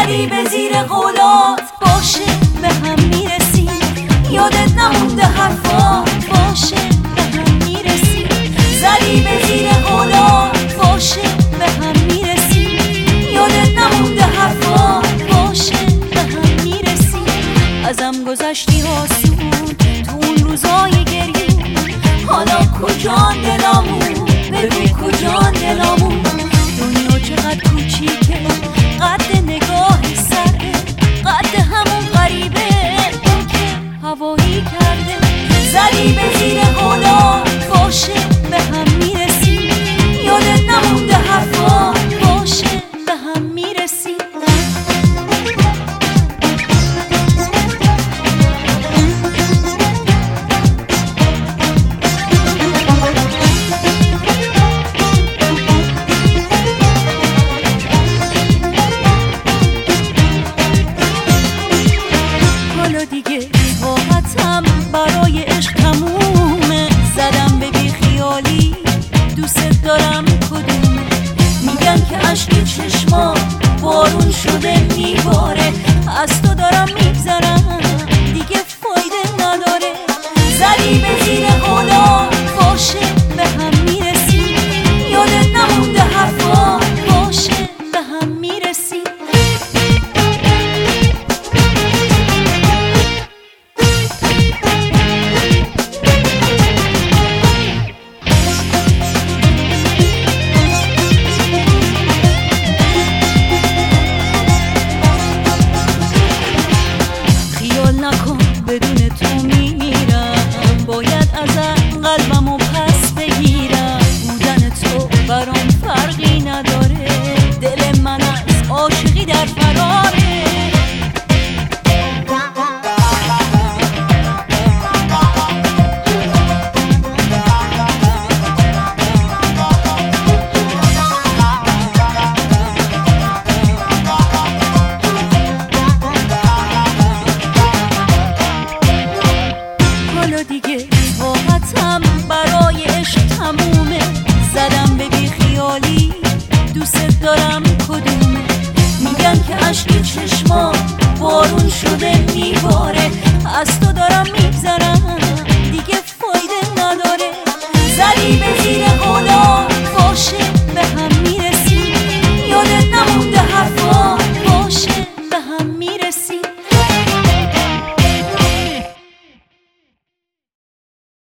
زدی به زیر قولات باشه به هم میرسیم، یادت نمونده حرفات باشه به هم میرسیم. زدی به زیر قولات باشه به هم میرسیم، یادت نمونده حرفات باشه به هم میرسیم. ازم گذشتی آسون تو اون روزای گریون، حالا کجان دلامون بگو کجان دلامون. دنیا چقدر کوچیکه قد نگاه سره، قد همون غریبه اون که هوایی کرده. زدی به زیر قولات باشه به هم میرسیم، یادت نمونده حرفات باشه به هم میرسیم. برای عشق تمومه، زدم به بی خیالی دوست دارم کدومه. میگن که عشق چشما بارون شده میباره، از تو دارم میگذرم دیگه فایده نداره. زدی به زیر قولات باشه به هم میرسیم، یادت نمونده حرفات باشه به هم میرسیم. نکن بدون تو میمیرم، باید از قلبمو پس بگیرم. بودن تو برام فرقی نداره، دل من از عاشقی در فراره. دیگه طاقتم برای عشق تمومه، زدم به بی خیالی دوست دارم کدومه. میگن که عشق چشما بارون شده میباره، از تو دارم میگذرم دیگه فایده نداره. زدی به